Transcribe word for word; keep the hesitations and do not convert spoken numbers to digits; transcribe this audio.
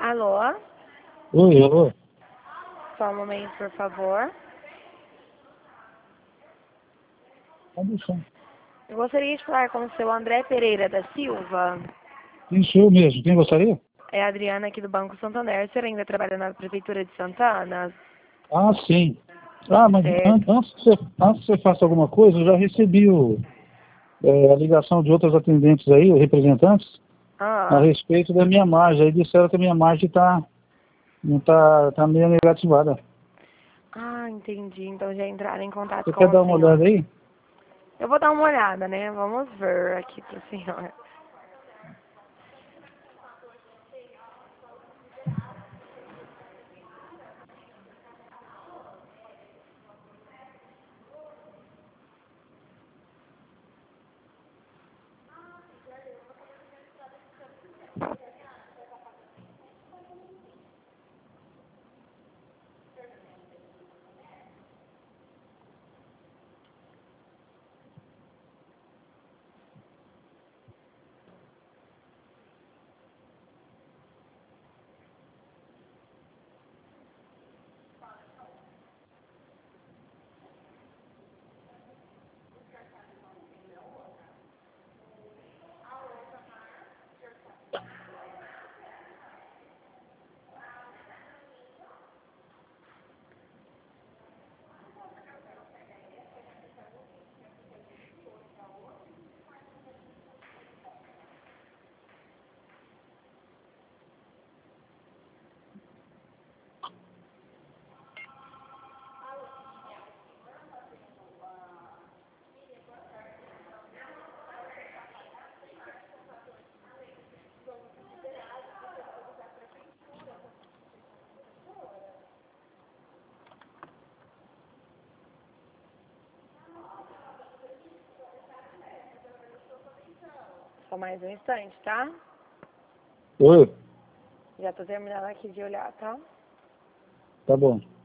Alô? Oi, alô? Só um momento, por favor. Pode deixar. Eu gostaria de falar com o seu André Pereira da Silva. Isso, eu mesmo. Quem gostaria? É a Adriana aqui do Banco Santander. Você ainda trabalha na Prefeitura de Santana? Ah, sim. Ah, mas an Certo. antes, que você, antes que você faça alguma coisa, eu já recebi o, é, a ligação de outros atendentes aí, representantes, a Ah, respeito da minha margem. Aí disseram que a minha margem está não tá, tá meio negativada. ah, entendi. Então já entraram em contato Você com quer o dar uma senhor. olhada aí? Eu vou dar uma olhada, né? Vamos ver aqui pro senhor. Só mais um instante, tá? Oi, Já tô terminando aqui de olhar, tá? tá bom.